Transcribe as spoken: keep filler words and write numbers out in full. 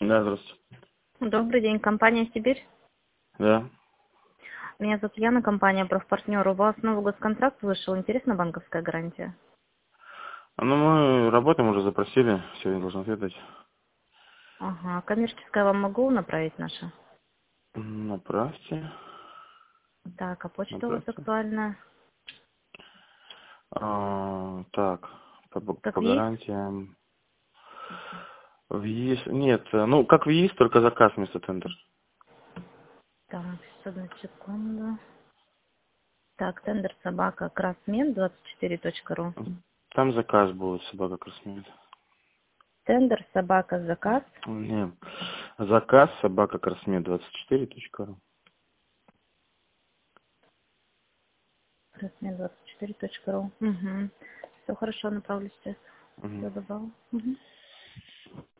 Да, здравствуйте. Добрый день, компания «Сибирь». Да. Меня зовут Яна, компания «Профпартнер». У вас новый госконтракт вышел. Интересна банковская гарантия? Ну, мы работаем уже, запросили, сегодня должен ответить. Ага, коммерческая вам могу направить наша? Направьте. Так, а почта у вас Направьте. актуальная? А, так, по, по Как по ВИИС? гарантиям. В ЕИС, нет, ну, как в ЕИС, только заказ вместо тендер. Так, сейчас, одну секунду. Так, тендер собака красмен двадцать четыре точка ру. Там заказ будет, собака красноед. Тендер собака заказ. Не, заказ собака красмед двадцать четыре точка ру. Красмен двадцать четыре точка ру. Угу. Все хорошо, направлю сейчас. Мгм. Все добавил. Угу.